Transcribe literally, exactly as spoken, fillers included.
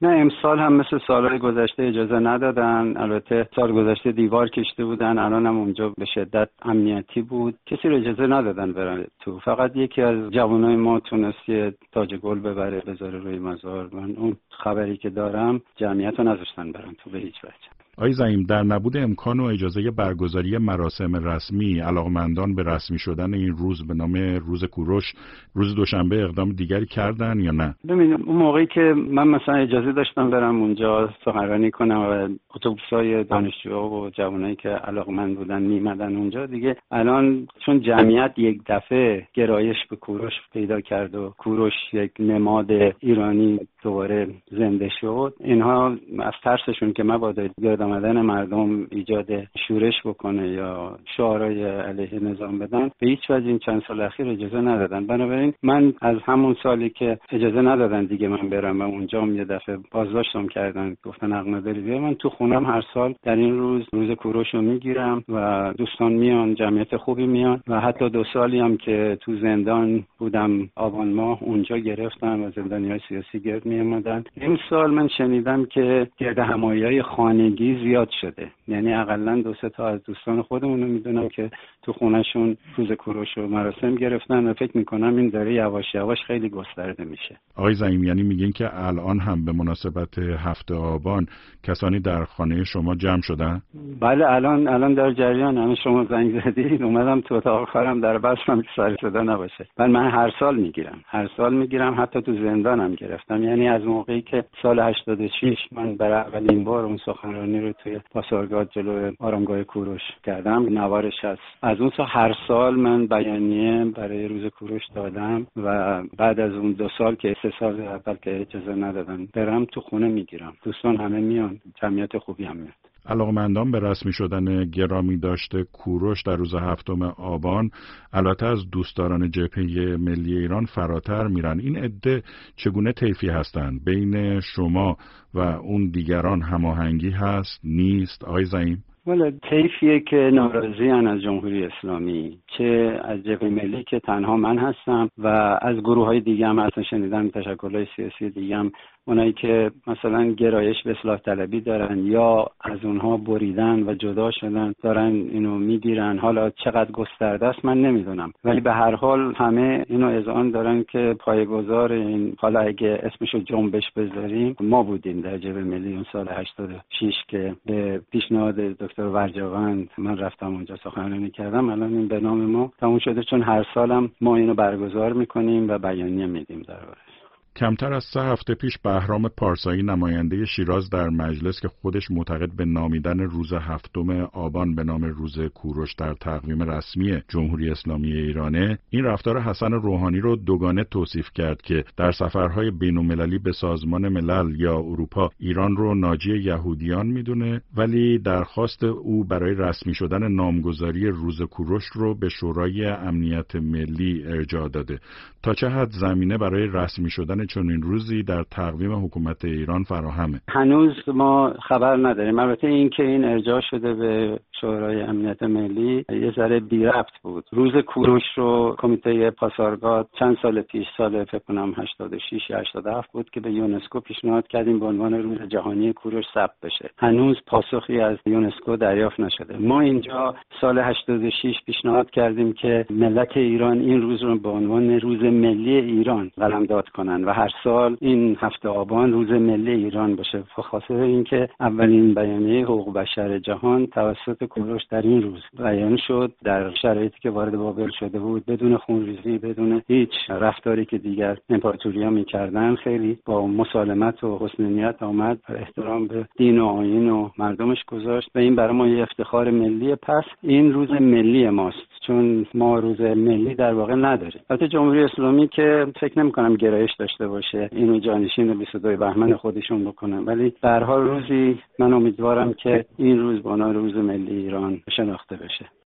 نه امسال هم مثل سالهای گذشته اجازه ندادن. البته سال گذشته دیوار کشته بودن، الان هم اونجا به شدت امنیتی بود، کسی رو اجازه ندادن برن تو. فقط یکی از جوانای ما تونست یه تاج گل ببره بذاره روی مزار. من اون خبری که دارم جمعیت رو نذاشتن برن تو به هیچ وجه. آقای زعیم، در نبود امکان و اجازه برگزاری مراسم رسمی، علاقمندان به رسمی شدن این روز به نام روز کوروش روز دوشنبه اقدام دیگری کردن یا نه؟ ببینید اون موقعی که من مثلا اجازه داشتم برم اونجا سخنرانی کنم و اتوبوسای دانشجوها و جوانایی که علاقمند بودن میمدن اونجا، دیگه الان چون جمعیت یک دفعه گرایش به کوروش پیدا کرد و کوروش یک نماد ایرانی دوباره زنده شد، اینها از ترسشون که مبادا گرد آمدن مردم ایجاد شورش بکنه یا شعارهای علیه نظام بدن، به هیچ وجه این چند سال اخیر اجازه ندادن. بنابراین من از همون سالی که اجازه ندادن دیگه من برم و اونجا هم یه دفعه بازداشتم کردن، گفتن حق نداری بیا، من تو خونم هر سال در این روز روز کوروش رو میگیرم و دوستان میان، جمعیت خوبی میان و حتی دو سالی هم که تو زندان بودم آبان ماه اونجا گرفتم و زندانیای سیاسی گرد می اومدن. این سال من شنیدم که گرد همایی‌های خانگی زیاد شده، یعنی حداقل دو سه تا از دوستان خودمون رو میدونم که تو خونهشون روز کوروش رو مراسم گرفتن و فکر میکنم این داره یواش یواش خیلی گسترده میشه. آقای زعیم، یعنی میگین که الان هم به مناسبت هفت آبان کسانی در خانه شما جمع شدن؟ بله الان الان در جریان. الان شما زنگ زدید اومدم تو اتاق کارم در بستم که سر صدا نباشه. ولی من هر سال میگیرم هر سال میگیرم حتی تو زندانم گرفتم. یعنی از موقعی که سال هشتاد و شش من برای اولین بار اون سخنرانی رو توی پاسارگاد جلوی آرامگاه کوروش کردم، نوارش هست. از اون سال هر سال من بیانیه برای روز کوروش دادم و بعد از اون دو سال که سه سال اول که اجازه ندادن برم تو خونه میگیرم. دوستان همه میان، جمعیت خوبی هم میاد. علاقمندان به رسمی شدن گرامی داشته کوروش در روز هفتم آبان البته از دوستداران جبهه ملی ایران فراتر میرن. این عده چگونه طیفی هستند؟ بین شما و اون دیگران هماهنگی هست نیست آقای زعیم؟ ولی طیفیه که ناراضی هن از جمهوری اسلامی، چه از جبهه ملی که تنها من هستم و از گروه های دیگه هم هستن. شنیدم تشکل‌های سیاسی دیگه هم اونایی که مثلا گرایش به اصلاح طلبی دارن یا از اونها بریدن و جدا شدن دارن اینو میگیرن. حالا چقدر گسترده است من نمیدونم، ولی به هر حال همه اینو اذعان دارن که پایه‌گذار این، حالا اگه اسمشو جنبش بذاریم، ما بودیم در جبهه ملی اون سال هشتاد و شش که به پیشنهاد دکتر ورجاوند من رفتم اونجا سخنرانی کردم. الان این به نام ما تموم شده، چون هر سالم ما اینو برگزار میکنیم و بیانیه میدیم دربارش. کمتر از سه هفته پیش بهرام پارسایی نماینده شیراز در مجلس که خودش معتقد به نامیدن روز هفتم آبان به نام روز کوروش در تقویم رسمی جمهوری اسلامی ایرانه، این رفتار حسن روحانی رو دوگانه توصیف کرد که در سفرهای بین‌المللی به سازمان ملل یا اروپا ایران رو ناجی یهودیان میدونه، ولی درخواست او برای رسمی شدن نامگذاری روز کوروش رو به شورای امنیت ملی ارجاع داده. تا چه حد زمینه برای رسمی شدن چون این روزی در تقویم حکومت ایران فراهمه؟ هنوز ما خبر نداریم. البته این که این ارجاع شده به شورای امنیت ملی یه ذره بی ربط بود. روز کوروش رو کمیته پاسارگاد چند سال پیش، سال فکر کنم هشتاد و شش یا هشتاد و هفت بود که به یونسکو پیشنهاد کردیم به عنوان روز جهانی کوروش ثبت بشه. هنوز پاسخی از یونسکو دریافت نشده. ما اینجا سال هشتاد و شش پیشنهاد کردیم که ملت ایران این روز رو به عنوان روز ملی ایران قلمداد کنن و هر سال این هفته آبان روز ملی ایران باشه. خاصه اینکه اولین بیانیه حقوق بشر جهان توسط کوروش در این روز بیان شد، در شرایطی که وارد بابل شده بود، بدون خونریزی، بدون هیچ رفتاری که دیگر امپراتوریا می‌کردن، خیلی با مسالمت و حسن نیت آمد، احترام به دین و آیین و مردمش گذاشت و این برای ما یه افتخار ملی. پس این روز ملی ماست، چون ما روز ملی در واقع نداریم. البته جمهوری اسلامی که فکر نمی‌کنم گرایش داشته باشه اینو جانشین بیست و دو بهمن خودشون بکنن، ولی به هر حال روزی من امیدوارم که این روز به عنوان روز ملی ایران شناخته بشه.